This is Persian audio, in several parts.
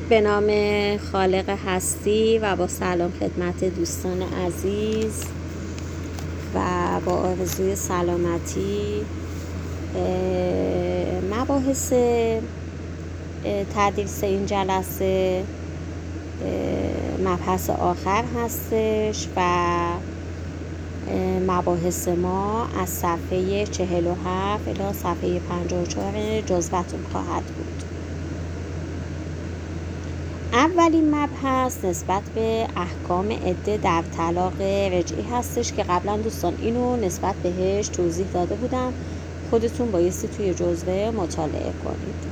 به نام خالق هستی و با سلام خدمت دوستان عزیز و با آرزوی سلامتی. مباحث تدریس این جلسه مبحث آخر هستش و مباحث ما از صفحه 47 الی صفحه 54 جزوتون خواهد بود. اولین مبحث نسبت به احکام عده در طلاق رجعی هستش که قبلا دوستان اینو نسبت بهش توضیح داده بودم، خودتون بایستی توی جزوه مطالعه کنید.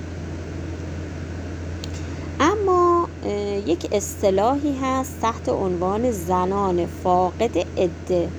اما یک اصطلاحی هست تحت عنوان زنان فاقد عده،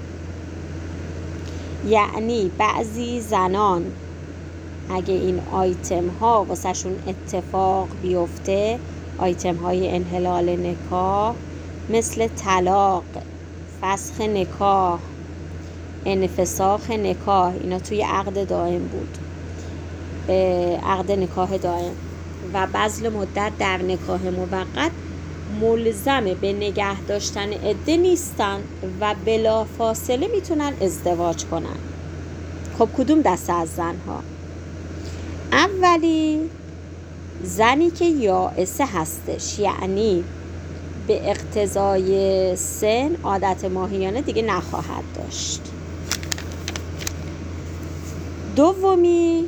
یعنی بعضی زنان اگه این آیتم ها واسه شون اتفاق بیفته، آیتم های انحلال نکاح مثل طلاق، فسخ نکاح، انفساخ نکاح، اینا توی عقد دائم بود، عقد نکاح دائم و بذل مدت در نکاح موقت، ملزم به نگه داشتن عده نیستن و بلا فاصله میتونن ازدواج کنن. خب کدوم دسته از زنها؟ اولی زنی که یائسه هستش، یعنی به اقتضای سن عادت ماهیانه دیگه نخواهد داشت. دومی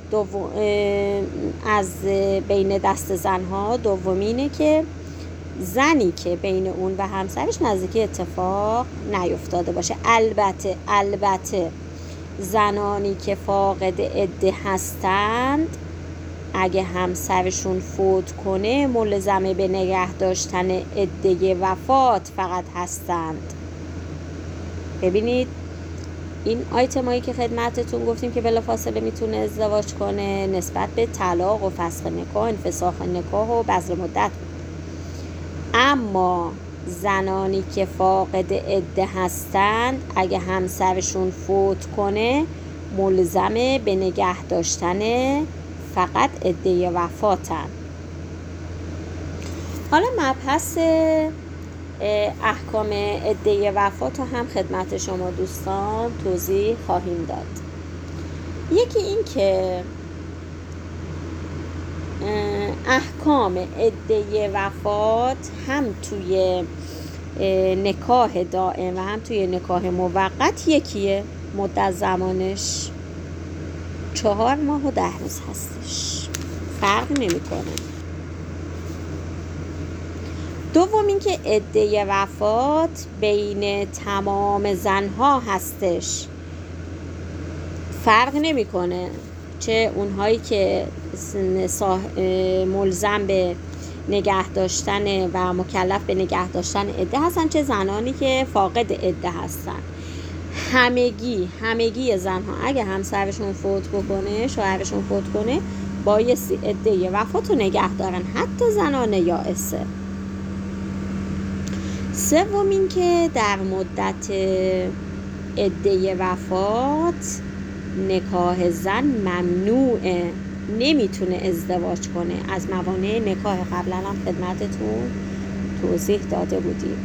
از بین دست زنها، دومی اینه که زنی که بین اون و همسرش نزدیکی اتفاق نیفتاده باشه. البته زنانی که فاقد عده هستند اگه همسرشون فوت کنه ملزمه به نگه داشتن عده وفات فقط هستند. ببینید این آیتمایی که خدمتتون گفتیم که بلافاصله میتونه ازدواج کنه نسبت به طلاق و فسخ نکاح، انفساخ نکاح و بذل مدت بود. اما زنانی که فاقد عده هستند اگه همسرشون فوت کنه ملزمه به نگه داشتن فقط عده وفاتن. حالا مبحث احکام عده وفات رو هم خدمت شما دوستان توضیح خواهیم داد. یکی این که احکام عده وفات هم توی نکاح دائم و هم توی نکاح موقت یکیه، مدت زمانش 4 ماه و 10 روز هستش، فرق نمیکنه. دوم این که عده وفات بین تمام زنها هستش، فرق نمیکنه چه اونهایی که ملزم به نگه داشتن و مکلف به نگه داشتن عده هستن، چه زنانی که فاقد عده هستن. همگی زنها اگه همسرشون فوت بکنه، شوهرشون فوت کنه، بایستی عده وفات رو نگه دارن، حتی زنان یائسه. سوم این که در مدت عده وفات نکاح زن ممنوعه، نمیتونه ازدواج کنه. از موانع نکاح قبلا هم خدمتتون توضیح داده بودیم.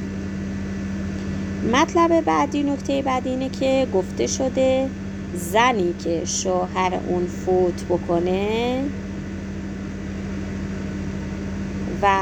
مطلب بعدی، نکته بعدی اینه که گفته شده زنی که شوهر اون فوت بکنه و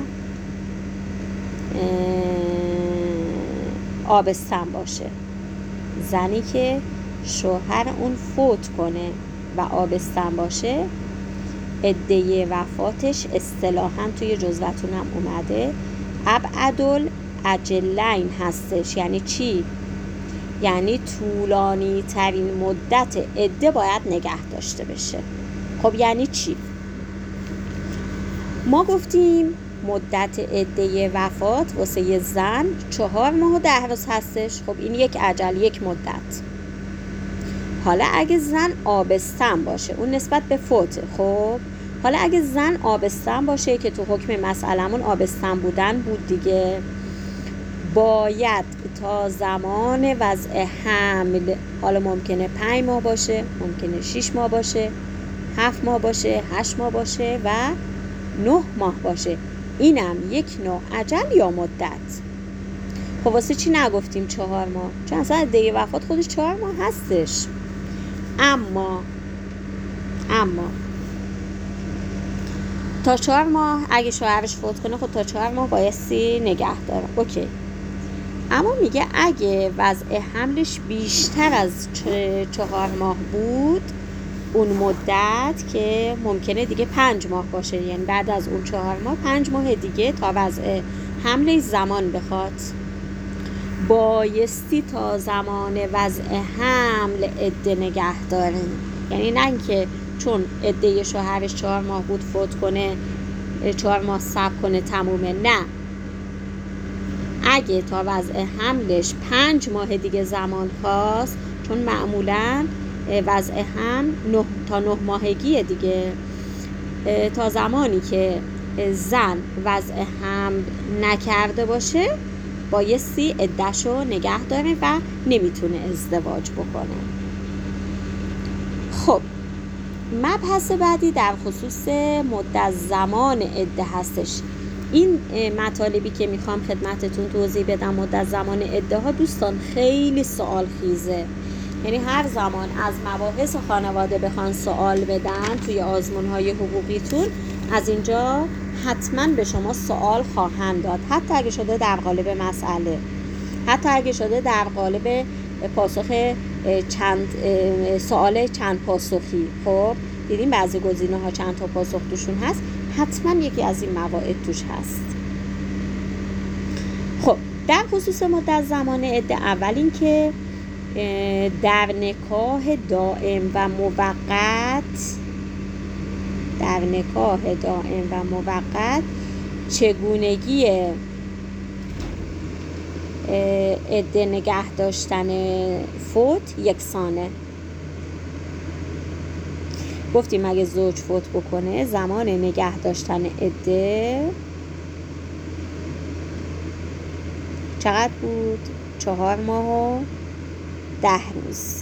آبستن باشه، زنی که شوهر اون فوت کنه و آبستن باشه، عده وفاتش اصطلاحاً توی جزوتون هم اومده ابعدالاجلین هستش. یعنی چی؟ یعنی طولانی ترین مدت عده باید نگه داشته بشه. خب یعنی چی؟ ما گفتیم مدت عده وفات واسه یه زن 4 ماه و 10 روز هستش. خب این یک اجل، یک مدت. حالا اگه زن آبستن باشه، اون نسبت به فوت. خب حالا اگه زن آبستن باشه که تو حکم مسئلمون آبستن بودن بود دیگه، باید تا زمان وضع حمل، حالا ممکنه 5 ماه باشه، ممکنه 6 ماه باشه، 7 ماه باشه، 8 ماه باشه و 9 ماه باشه. اینم یک نوع اجل یا مدت. خب واسه چی نگفتیم 4 ماه؟ چون اصلا عده وفات خودش 4 ماه هستش. اما تا 4 ماه اگه شوهرش فوت کنه، خب تا 4 ماه بایستی نگه داره. اوکی. اما میگه اگه وضع حملش بیشتر از 4 ماه بود، اون مدت که ممکنه دیگه 5 ماه باشه، یعنی بعد از اون 4 ماه 5 ماه دیگه تا وضع حملش زمان بخواد، بایستی تا زمان وضع حمل عده نگه داره. یعنی نه اینکه چون عده شوهرش 4 ماه بود فوت کنه، 4 ماه صبر کنه تمومه. نه، اگه تا وضع حملش 5 ماه دیگه زمان خواست، چون معمولاً وضع حمل 9 تا 9 ماهگیه دیگه، تا زمانی که زن وضع حمل نکرده باشه بایستی عده‌شو نگه داره و نمیتونه ازدواج بکنه. خب مبحث بعدی در خصوص مدت زمان عده هستش. این مطالبی که میخوام خدمتتون توضیح بدم مدت زمان عده ها دوستان خیلی سوال خیزه. یعنی هر زمان از مباحث خانواده بخوان سوال بدن توی آزمون‌های حقوقیتون، از اینجا حتما به شما سوال خواهند داد، حتی اگه شده در قالب مسئله، حتی اگه شده در قالب پاسخ سوال چند پاسخی. خب دیدیم بعضی گزینه‌ها چند تا پاسخ توشون هست، حتما یکی از این موارد توش هست. خب در خصوص مدت زمان عده، اول این که در نکاح دائم و موقت چگونگی عده نگه داشتن فوت یکسانه. گفتیم اگه زوج فوت بکنه زمان نگه داشتن عده چقدر بود؟ 4 ماه و 10 روز.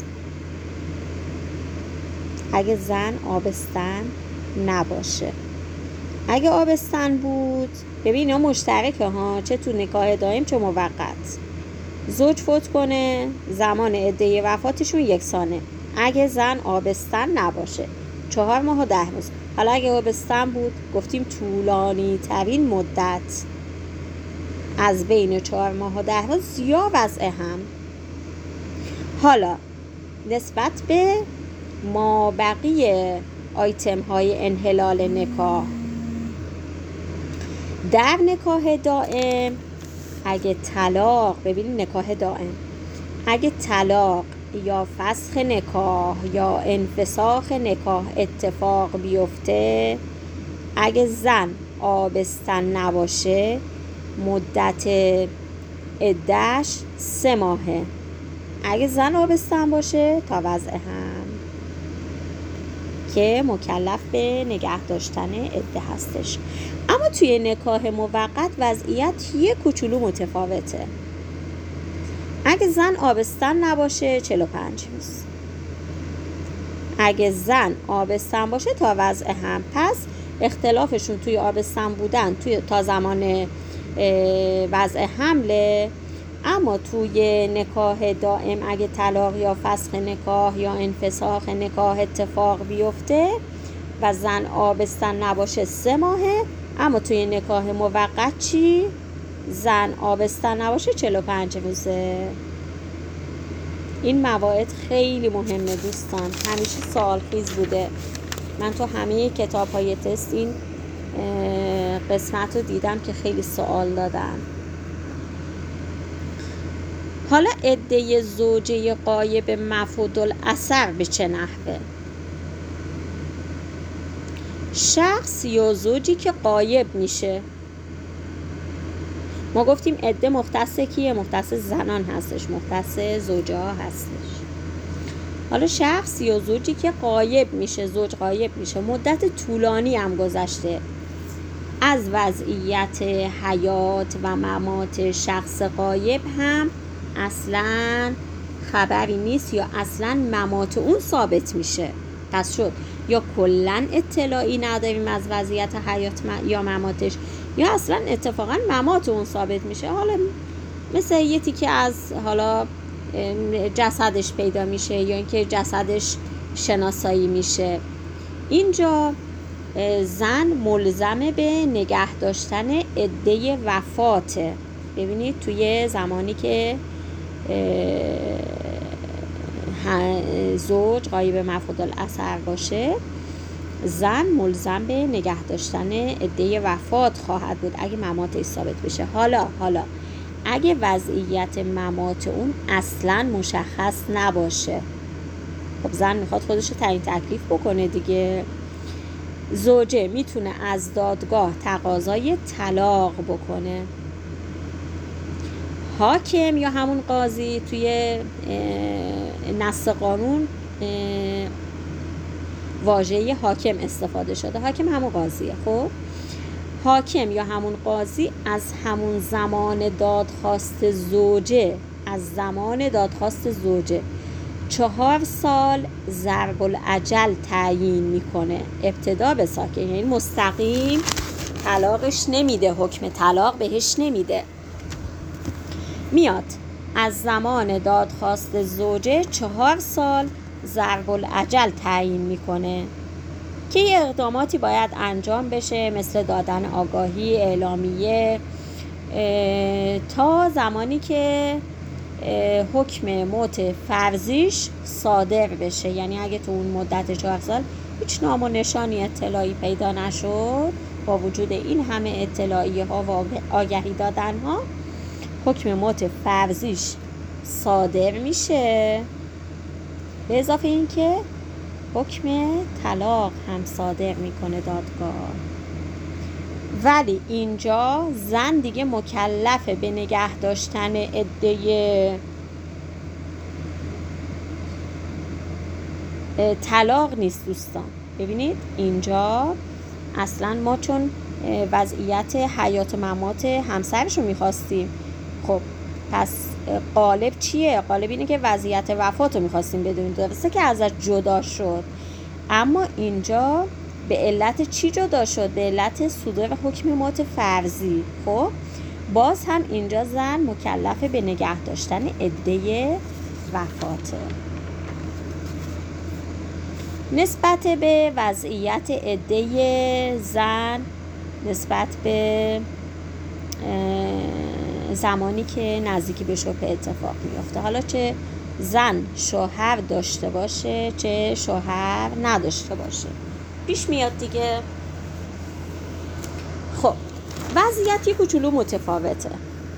اگه زن آبستن نباشه. اگه آبستن بود، ببین اینا مشترکه ها، چه تو نکاح دائم چه موقت. زوج فوت کنه زمان عده وفاتشون یکسانه. اگه زن آبستن نباشه 4 ماه و 10 روز. حالا اگه آبستن بود گفتیم طولانی ترین مدت از بین 4 ماه و 10 روز یا وضع هم. حالا نسبت به مابقی آیتم های انحلال نکاح، در نکاح دائم اگه طلاق، ببینید نکاح دائم اگه طلاق یا فسخ نکاح یا انفساخ نکاح اتفاق بیفته، اگه زن آبستن نباشه مدت عده‌اش 3 ماهه. اگه زن آبستن باشه تا وضع هم که مکلف به نگه داشتن عده هستش. اما توی نکاح موقت وضعیت یه کوچولو متفاوته. اگه زن آبستن نباشه 45 روز. اگه زن آبستن باشه تا وضع هم. پس اختلافشون توی آبستن بودن تا زمان وضع حمله. اما توی نکاح دائم اگه طلاق یا فسخ نکاح یا انفساخ نکاح اتفاق بیفته و زن آبستن نباشه 3 ماهه. اما توی نکاح موقت چی؟ زن آبستن نباشه 45 روزه. این موارد خیلی مهمه دوستان، همیشه سوال خیز بوده. من تو همه کتاب های تست این قسمت رو دیدم که خیلی سوال دادن. حالا عده زوجه غایب مفقود الاثر به چه نحوه؟ شخص یا زوجی که غایب میشه، ما گفتیم عده مختص کیه؟ مختص زنان هستش، مختص زوجه ها هستش. حالا شخص یا زوجی که غایب میشه، زوج غایب میشه، مدت طولانی هم گذشته از وضعیت حیات و ممات شخص غایب، هم اصلاً خبری نیست یا اصلاً ممات اون ثابت میشه. پس شد یا کلا اطلاعی نداریم از وضعیت حیات یا مماتش، یا اصلا اتفاقا ممات اون ثابت میشه، حالا مثل یه تیکه از حالا جسدش پیدا میشه یا اینکه جسدش شناسایی میشه. اینجا زن ملزمه به نگه داشتن عده وفاته. ببینید توی زمانی که زوج غایب مفقود الاثر باشه، زن ملزم به نگه داشتن عده وفات خواهد بود اگه مماتش ثابت بشه. حالا اگه وضعیت ممات اون اصلا مشخص نباشه، خب زن میخواد خودش رو تعیین تکلیف بکنه دیگه. زوجه میتونه از دادگاه تقاضای طلاق بکنه. حاکم یا همون قاضی، توی نص قانون واژه حاکم استفاده شده، حاکم همون قاضیه. خب حاکم یا همون قاضی از همون زمان دادخواست زوجه 4 سال ضرب الاجل تعیین میکنه. ابتدا به ساکن، یعنی مستقیم طلاقش نمیده، حکم طلاق بهش نمیده، میاد از زمان دادخواست زوجه 4 سال ضرب الاجل تعیین میکنه که یه اقداماتی باید انجام بشه، مثل دادن آگاهی اعلامیه، تا زمانی که حکم موت فرضیش صادر بشه. یعنی اگه تو اون مدت 4 سال هیچ نام و نشانی اطلاعی پیدا نشد، با وجود این همه اطلاعیه ها و آگهی دادن ها، حکم موت فرضیش صادر میشه. به اضافه این که حکم طلاق هم صادر میکنه دادگاه. ولی اینجا زن دیگه مکلفه به نگه داشتن عده طلاق نیست دوستان. ببینید اینجا اصلا ما چون وضعیت حیات و ممات همسرش رو میخواستیم، خب پس غالب چیه؟ غالب اینه که وضعیت وفات رو میخواستیم بدونیم، درسته که ازش جدا شد، اما اینجا به علت چی جدا شد؟ به علت صدور حکم موت فرضی. خب باز هم اینجا زن مکلفه به نگه داشتن عده وفاته. نسبت به وضعیت عده زن نسبت به زمانی که نزدیکی به شبهه اتفاق میفته، حالا چه زن شوهر داشته باشه چه شوهر نداشته باشه، پیش میاد دیگه. خب وضعیت یک کوچولو متفاوته.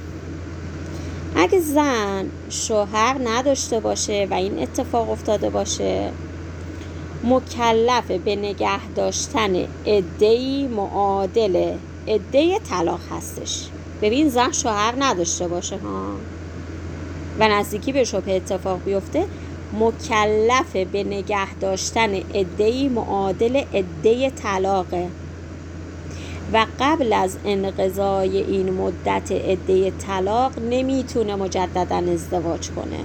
اگه زن شوهر نداشته باشه و این اتفاق افتاده باشه، مکلفه به نگه داشتن عده‌ای معادل عده طلاق هستش. ببین زن شوهر نداشته باشه ها و نزدیکی به شبهه اتفاق بیفته، مکلفه به نگه داشتن عده‌ای معادل عده طلاقه و قبل از انقضای این مدت عده طلاق نمیتونه مجددا ازدواج کنه.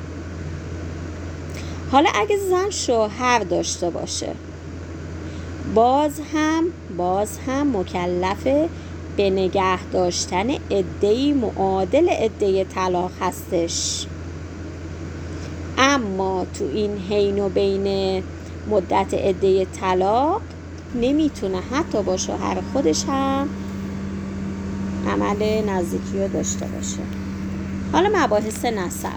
حالا اگه زن شوهر داشته باشه، باز هم مکلفه به نگه داشتن عده‌ای معادل عده طلاق هستش، اما تو این حین و بین مدت عده طلاق نمیتونه حتی با شوهر خودش هم عمل نزدیکی رو داشته باشه. حالا مباحث نسب.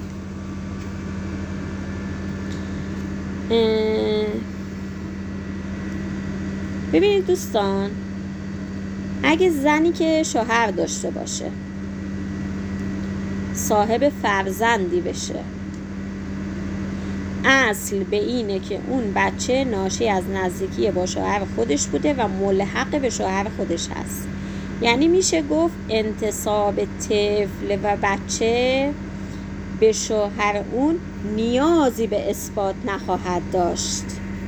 ببینید دوستان، اگه زنی که شوهر داشته باشه صاحب فرزندی بشه، اصل به اینه که اون بچه ناشی از نزدیکی با شوهر خودش بوده و ملحق به شوهر خودش هست. یعنی میشه گفت انتساب طفل و بچه به شوهر اون نیازی به اثبات نخواهد داشت.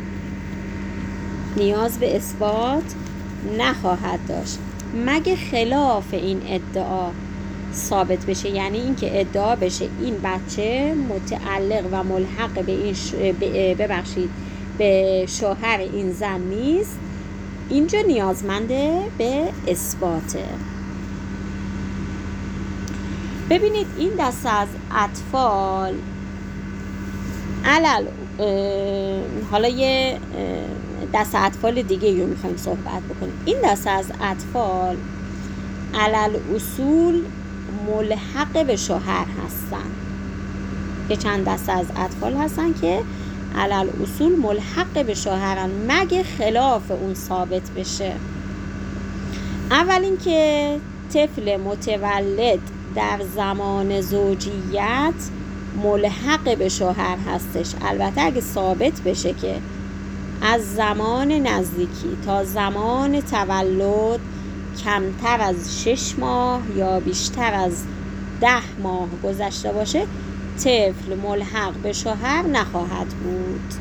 نیاز به اثبات نخواهد داشت مگه خلاف این ادعا ثابت بشه. یعنی این که ادعا بشه این بچه متعلق و ملحق به این به شوهر این زن نیست، اینجا نیازمند به اثباته. ببینید این دسته از اطفال حالا یه دسته اطفال دیگه رو میخوایم صحبت بکنیم. این دسته از اطفال علل اصول ملحق به شوهر هستن. یه چند دسته از اطفال هستن که علل اصول ملحق به شوهرن مگه خلاف اون ثابت بشه. اول اینکه طفل متولد در زمان زوجیت ملحق به شوهر هستش. البته اگه ثابت بشه که از زمان نزدیکی تا زمان تولد کمتر از 6 ماه یا بیشتر از 10 ماه گذشته باشه، طفل ملحق به شوهر نخواهد بود.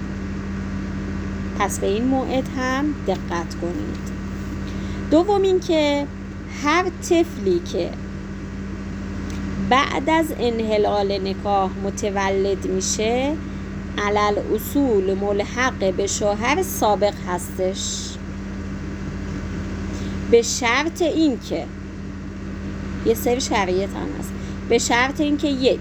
پس به این موعد هم دقت کنید. دوم این که هر طفلی که بعد از انحلال نکاح متولد میشه علل اصول ملحق به شوهر سابق هستش، به شرط این که یه سری شرایط هم هست. به شرط این که 1.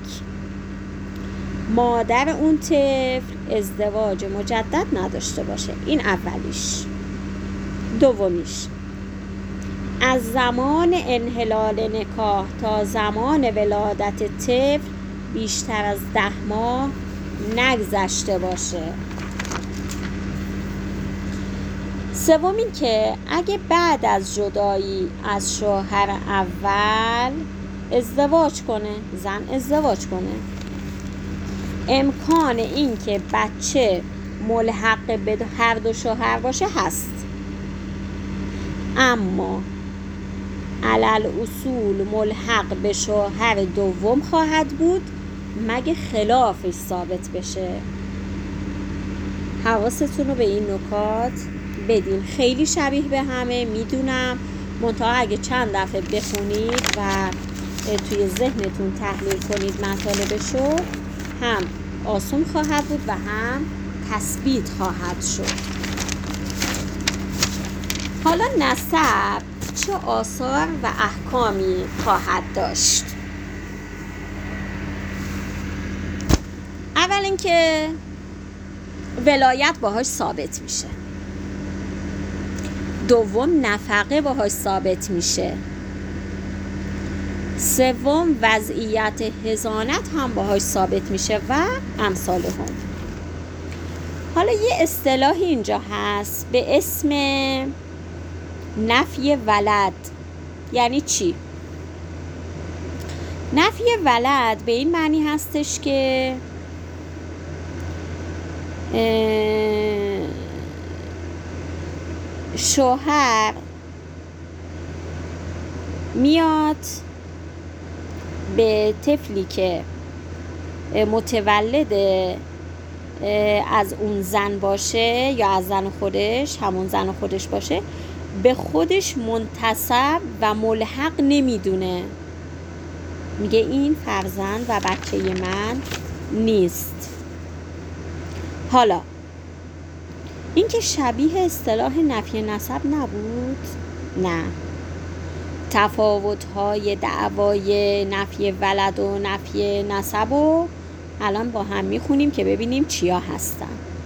مادر اون طفل ازدواج مجدد نداشته باشه. این اولیش. دومیش از زمان انحلال نکاح تا زمان ولادت طفل بیشتر از 10 ماه نگذشته باشه. سوم این که اگه بعد از جدایی از شوهر اول ازدواج کنه، زن ازدواج کنه، امکان این که بچه ملحق به هر دو شوهر باشه هست، اما علل اصول ملحق به شوهر دوم خواهد بود مگه خلافش ثابت بشه. حواستون رو به این نکات بدین. خیلی شبیه به همه میدونم، منتها اگه چند دفعه بخونید و توی ذهنتون تحلیل کنید مطالبشو، هم آسون خواهد بود و هم تثبیت خواهد شد. حالا نسب چه آثار و احکامی خواهد داشت؟ اول اینکه ولایت باهاش ثابت میشه. دوم نفقه باهاش ثابت میشه. سوم وضعیت حضانت هم باهاش ثابت میشه و امثال هم. حالا یه اصطلاحی اینجا هست به اسم نفی ولد. یعنی چی؟ نفی ولد به این معنی هستش که شوهر میاد به طفلی که متولد از اون زن باشه یا از زن خودش، همون زن خودش باشه، به خودش منتسب و ملحق نمیدونه. میگه این فرزند و بچه من نیست. حالا این که شبیه اصطلاح نفی نسب نبود؟ نه. تفاوت‌های دعوای نفی ولد و نفی نسب رو الان با هم میخونیم که ببینیم چیا هستن.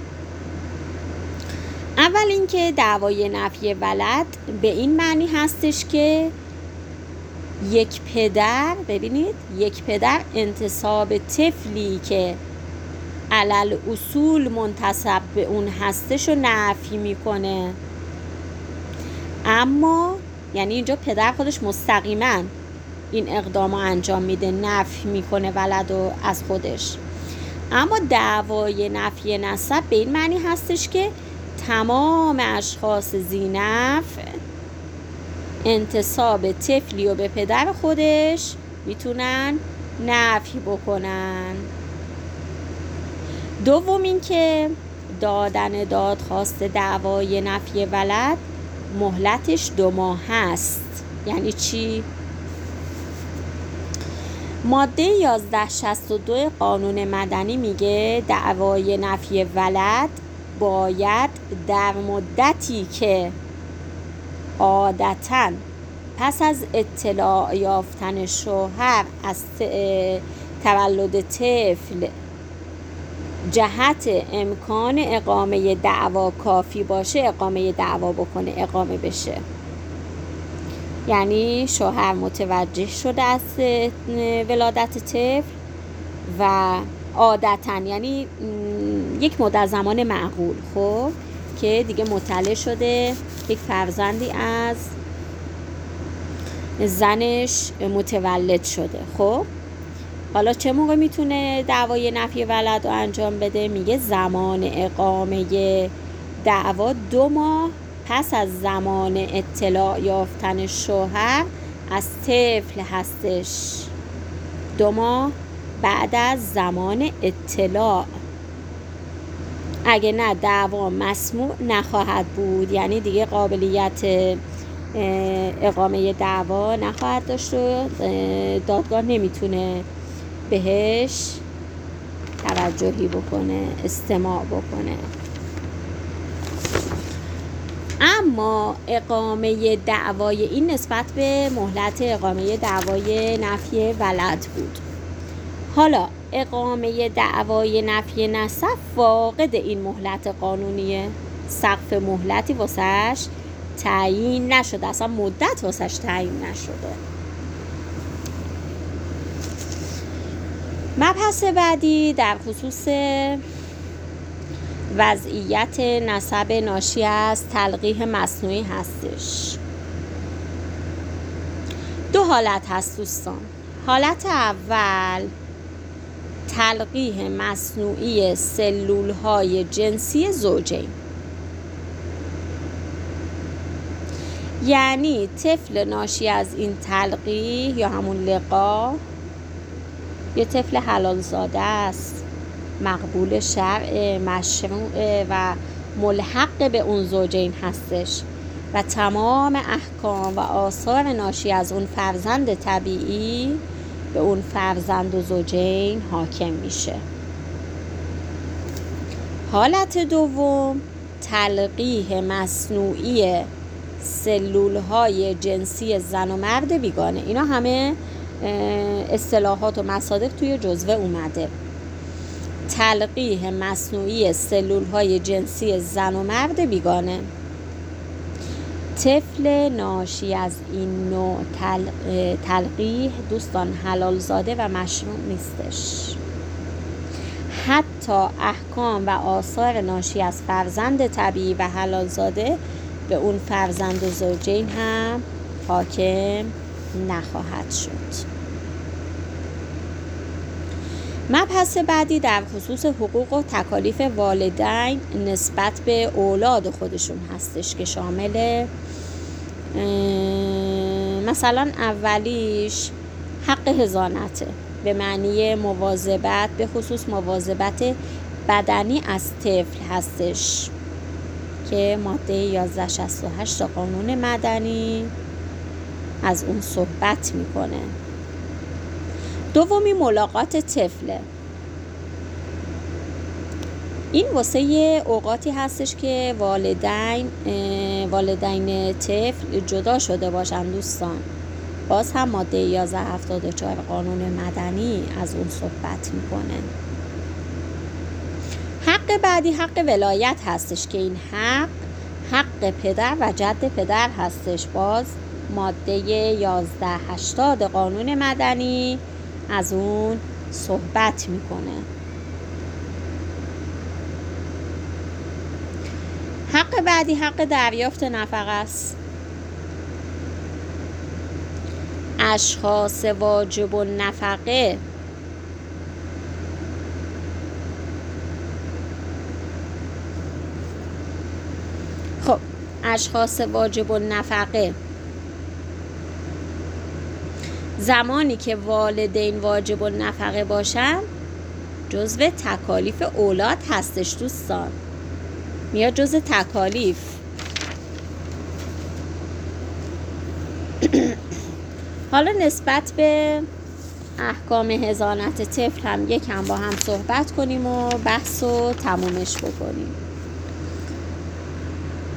اول اینکه دعوای نفی ولد به این معنی هستش که یک پدر، ببینید، یک پدر انتساب طفلی که علل اصول منتسب به اون هستش رو نفی میکنه. اما یعنی اینجا پدر خودش مستقیما این اقدام رو انجام میده، نفی میکنه ولد رو از خودش. اما دعوای نفی نسب به این معنی هستش که تمام اشخاص ذینفع انتساب طفلی و به پدر خودش میتونن نفی بکنن. دوم این که دادن دادخواست دعوای نفی ولد مهلتش 2 ماه هست. یعنی چی؟ ماده 1162 قانون مدنی میگه دعوای نفی ولد باید در مدتی که عادتاً پس از اطلاع یافتن شوهر از تولد طفل جهت امکان اقامه دعوا کافی باشه اقامه دعوا بکنه، اقامه بشه. یعنی شوهر متوجه شده از ولادت طفل و عادتاً، یعنی یک مدت زمان معقول، خب که دیگه مطلع شده یک فرزندی از زنش متولد شده. خب حالا چه موقع میتونه دعوای نفی ولد رو انجام بده؟ میگه زمان اقامه دعوا 2 ماه پس از زمان اطلاع یافتن شوهر از طفل هستش. 2 ماه بعد از زمان اطلاع. اگه نه دعوا مسموع نخواهد بود، یعنی دیگه قابلیت اقامه دعوا نخواهد داشت و دادگاه نمیتونه بهش توجهی بکنه، استماع بکنه. اما اقامه دعوای این نسبت به مهلت اقامه دعوای نفی ولد بود. حالا اقامه دعوای نفی نسب فاقد این مهلت قانونیه، سقف مهلتی واسش تعیین نشده، اصلا مدت واسش تعیین نشده. مبحث بعدی در خصوص وضعیت نسب ناشی از تلقیح مصنوعی هستش. 2 حالت هست دوستان. حالت اول تلقیح مصنوعی سلول‌های جنسی زوجین، یعنی طفل ناشی از این تلقیح یا همون لقاح یه طفل حلال زاده است، مقبول شرع، مشروع و ملحق به اون زوجین هستش و تمام احکام و آثار ناشی از اون فرزند طبیعی به اون فرزند و زوجین حاکم میشه. حالت دوم تلقیح مصنوعی سلول‌های جنسی زن و مرد بیگانه. اینا همه اصطلاحات و مصادر توی جزوه اومده. تلقیح مصنوعی سلول‌های جنسی زن و مرد بیگانه. طفل ناشی از این نوع تلقیح دوستان حلال زاده و مشروع نیستش. حتی احکام و آثار ناشی از فرزند طبیعی و حلال زاده به اون فرزند و زوجین هم حاکم نخواهد شد. مبحث بعدی در خصوص حقوق و تکالیف والدین نسبت به اولاد خودشون هستش که شامل مثلا اولیش حق حضانته به معنی مواظبت، به خصوص مواظبت بدنی از طفل هستش که ماده 1168 قانون مدنی از اون صحبت میکنه. دومی ملاقات طفله. این واسه اوقاتی هستش که والدین طفل جدا شده باشن دوستان. باز هم ماده 1174 قانون مدنی از اون صحبت میکنه. حق بعدی حق ولایت هستش که این حق پدر و جد پدر هستش. باز ماده 1180 قانون مدنی از اون صحبت میکنه. حق بعدی حق دریافت نفقه است. اشخاص واجب النفقه خب اشخاص واجب النفقه زمانی که والدین واجب النفقه باشن جزو تکالیف اولاد هستش دوستان، میاد جزو تکالیف. حالا نسبت به احکام حضانت طفل هم یکم با هم صحبت کنیم و بحث رو تمومش بکنیم.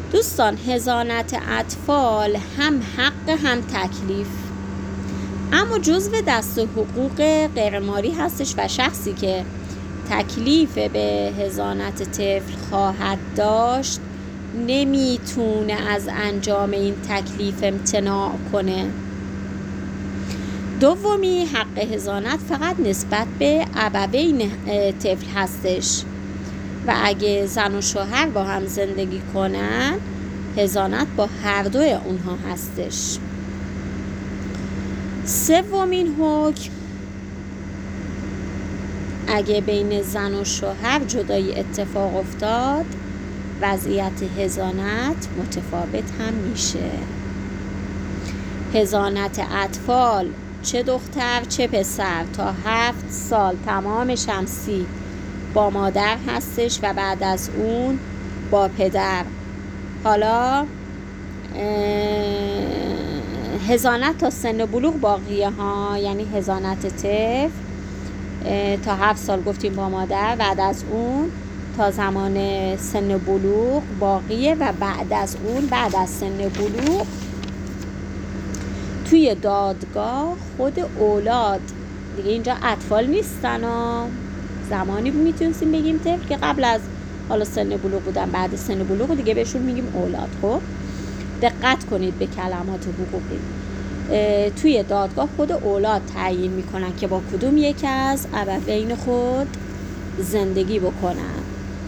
دوستان، حضانت اطفال هم حق هم تکلیف، اما جزو دست حقوق غیرمالی هستش و شخصی که تکلیف به حضانت طفل خواهد داشت نمیتونه از انجام این تکلیف امتناع کنه. دومی، حق حضانت فقط نسبت به ابوین طفل هستش و اگه زن و شوهر با هم زندگی کنن حضانت با هر دوی اونها هستش. سومین حکم، اگه بین زن و شوهر جدایی اتفاق افتاد وضعیت حضانت متفاوت هم میشه. حضانت اطفال چه دختر چه پسر تا 7 سال تمام شمسی با مادر هستش و بعد از اون با پدر. حالا حضانت تا سن بلوغ باقیه ها، یعنی حضانت طفل تا 7 سال گفتیم با مادر، بعد از اون تا زمان سن بلوغ باقیه و بعد از اون بعد از سن بلوغ توی دادگاه خود اولاد دیگه، اینجا اطفال نیستن و زمانی میتونستیم بگیم طفل که قبل از حالا سن بلوغ بودن، بعد سن بلوغ دیگه بهشون میگیم اولاد. خب دقت کنید به کلمات حقوقی. توی دادگاه خود اولاد تعیین میکنن که با کدوم یک از ابوین خود زندگی بکنن.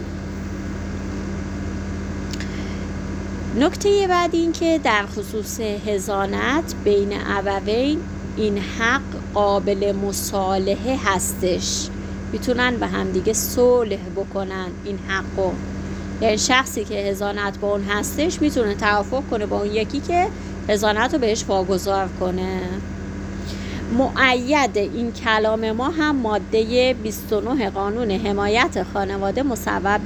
نکته بعد این که در خصوص حضانت بین ابوین این حق قابل مصالحه هستش، میتونن به هم دیگه صلح بکنن این حقو. یعنی شخصی که حضانت با اون هستش میتونه توافق کنه با اون یکی که حضانت رو بهش واگذار کنه. مؤید این کلام ما هم ماده 29 قانون حمایت خانواده مصوب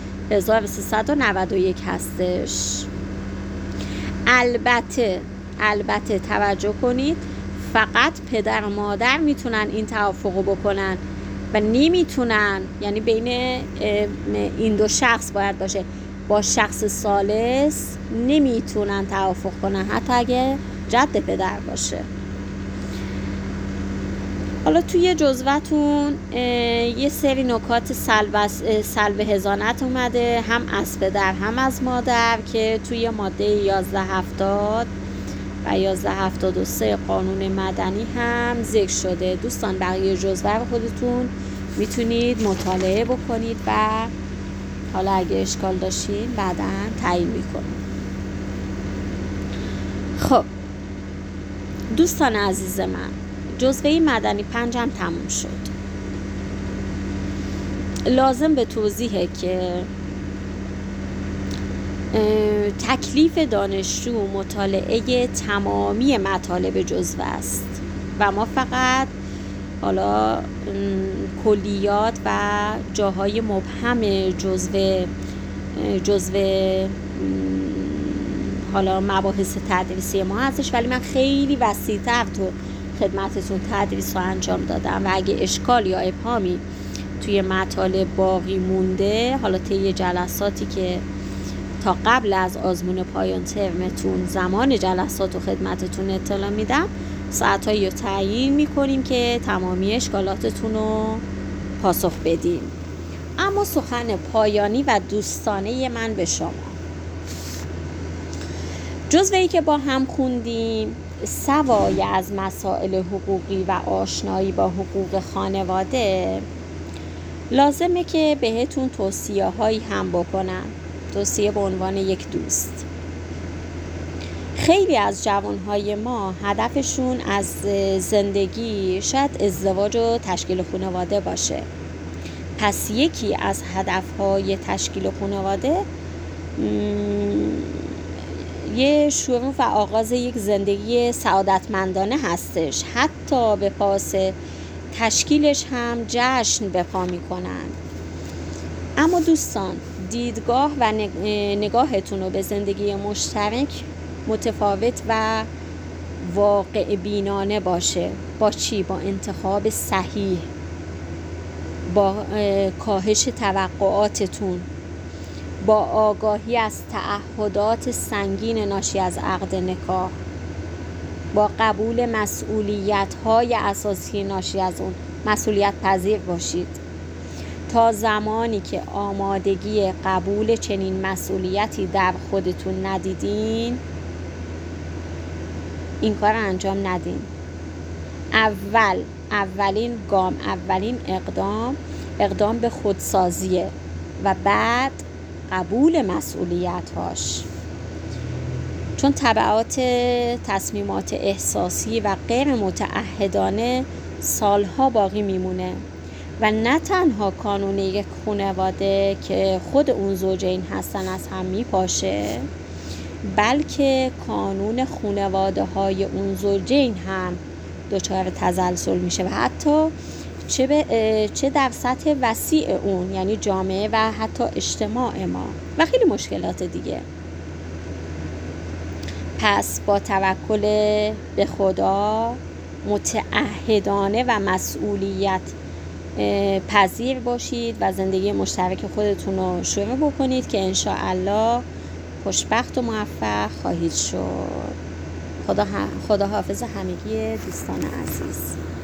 1391 هستش. البته توجه کنید، فقط پدر و مادر میتونن این توافق رو بکنن و نمیتونن، یعنی بین این دو شخص باید باشه، با شخص ثالث نمیتونن توافق کنن، حتی اگه جد پدر باشه. حالا توی جزوتون یه سری نکات سلب حضانت اومده، هم از پدر هم از مادر، که توی ماده 1170 و 1173 قانون مدنی هم ذکر شده. دوستان بقیه جزوه رو خودتون میتونید مطالعه بکنید و حالا اگه اشکال داشتین بعداً تعیین میکنید. خب دوستان عزیز من، جزوه مدنی 5 هم تموم شد. لازم به توضیحه که تکلیف دانشجو مطالعه تمامی مطالب جزوه است و ما فقط حالا کلیات و جاهای مبهم جزوه حالا مباحث تدریسی ما هستش، ولی من خیلی وسیع‌تر تو خدمتتون تدریس رو انجام دادم و اگه اشکال یا ابهامی توی مطالب باقی مونده، حالا طی جلساتی که تا قبل از آزمون پایان ترمتون زمان جلسات و خدمتتون اطلاع میدم، ساعتهایی رو تعیین میکنیم که تمامی اشکالاتتون رو پاسخ بدیم. اما سخن پایانی و دوستانه من به شما، جزوه‌ای که با هم خوندیم سوای از مسائل حقوقی و آشنایی با حقوق خانواده، لازمه که بهتون توصیه هایی هم بکنم، توصیه به عنوان یک دوست. خیلی از جوانهای ما هدفشون از زندگی شاید ازدواج و تشکیل خانواده باشه. پس یکی از هدفهای تشکیل خانواده یه شروع و آغاز یک زندگی سعادتمندانه هستش. حتی به پاس تشکیلش هم جشن بپا میکنن. اما دوستان، دیدگاه و نگاهتون رو به زندگی مشترک متفاوت و واقع بینانه باشه. با چی؟ با انتخاب صحیح، با کاهش توقعاتتون با آگاهی از تعهدات سنگین ناشی از عقد نکاح، با قبول مسئولیت‌های اساسی ناشی از اون مسئولیت پذیر باشید. تا زمانی که آمادگی قبول چنین مسئولیتی در خودتون ندیدین، این کار رو انجام ندین. اولین گام، اولین اقدام به خودسازیه و بعد قبول مسئولیت‌هاش، چون تبعات تصمیمات احساسی و غیر متعهدانه سالها باقی میمونه و نه تنها کانون یک خانواده که خود اون زوجین هستن از هم میپاشه، بلکه کانون خانواده های اون زوجین هم دچار تزلزل میشه و حتی چه در سطح وسیع اون، یعنی جامعه و حتی اجتماع ما و خیلی مشکلات دیگه. پس با توکل به خدا متعهدانه و مسئولیت پذیر باشید و زندگی مشترک خودتون رو شروع بکنید که انشاءالله خوشبخت و موفق خواهید شد. خدا حافظ همگی دوستان عزیز.